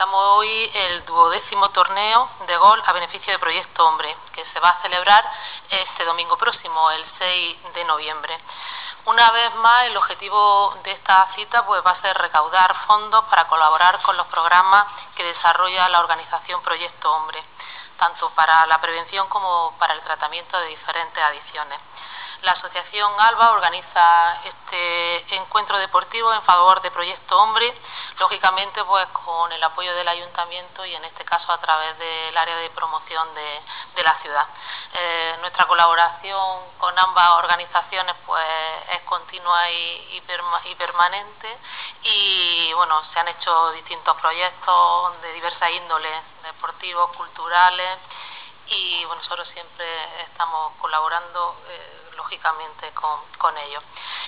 organizamos hoy el 12º torneo de golf a beneficio de Proyecto Hombre, que se va a celebrar este domingo próximo, el 6 de noviembre. Una vez más, el objetivo de esta cita va a ser recaudar fondos para colaborar con los programas que desarrolla la organización Proyecto Hombre, tanto para la prevención como para el tratamiento de diferentes adicciones. La Asociación ALBA organiza este encuentro deportivo en favor de Proyecto Hombre, lógicamente pues con el apoyo del Ayuntamiento y en este caso a través del área de promoción de la ciudad. Nuestra colaboración con ambas organizaciones pues es continua y permanente y bueno, se han hecho distintos proyectos de diversas índoles, deportivos, culturales, y bueno, nosotros siempre estamos colaborando lógicamente con ellos.